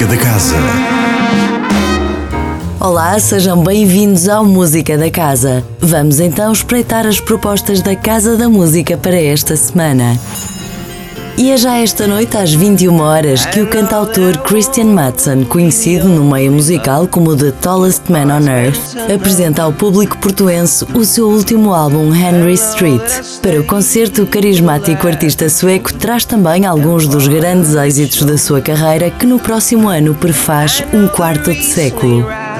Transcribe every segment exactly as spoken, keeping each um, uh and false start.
Música da Casa. Olá, sejam bem-vindos ao Música da Casa. Vamos então espreitar as propostas da Casa da Música para esta semana. E é já esta noite, às vinte e uma horas, que o cantautor Christian Matson, conhecido no meio musical como The Tallest Man on Earth, apresenta ao público portuense o seu último álbum Henry Street. Para o concerto, o carismático artista sueco traz também alguns dos grandes êxitos da sua carreira, que no próximo ano prefaz um quarto de século.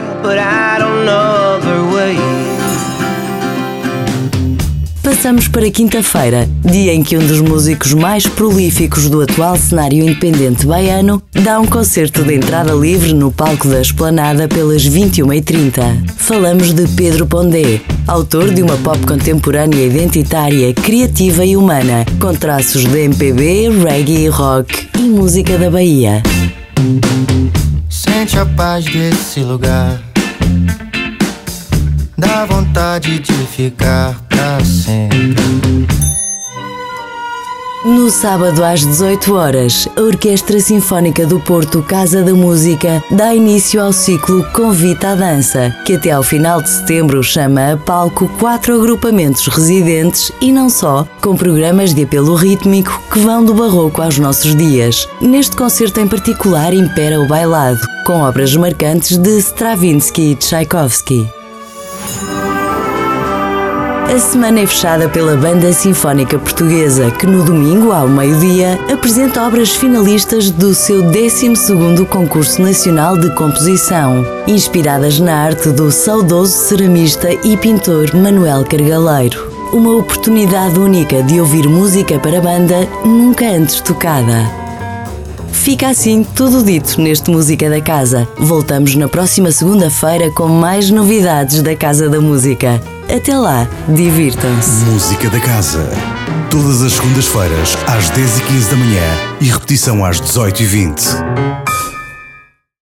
Passamos para quinta-feira, dia em que um dos músicos mais prolíficos do atual cenário independente baiano dá um concerto de entrada livre no palco da Esplanada pelas vinte e uma e trinta. Falamos de Pedro Pondé, autor de uma pop contemporânea identitária, criativa e humana, com traços de M P B, reggae, rock e música da Bahia. Sente a paz desse lugar, dá vontade de ficar pra sempre. No sábado às dezoito horas, a Orquestra Sinfónica do Porto Casa da Música dá início ao ciclo Convite à Dança, que até ao final de setembro chama a palco quatro agrupamentos residentes e não só, com programas de apelo rítmico que vão do barroco aos nossos dias. Neste concerto em particular impera o bailado, com obras marcantes de Stravinsky e Tchaikovsky. A semana é fechada pela Banda Sinfónica Portuguesa, que no domingo, ao meio-dia, apresenta obras finalistas do seu décimo segundo Concurso Nacional de Composição, inspiradas na arte do saudoso ceramista e pintor Manuel Cargaleiro. Uma oportunidade única de ouvir música para banda nunca antes tocada. Fica assim tudo dito neste Música da Casa. Voltamos na próxima segunda-feira com mais novidades da Casa da Música. Até lá, divirtam-se. Música da Casa. Todas as segundas-feiras, às dez e quinze da manhã e repetição às dezoito e vinte.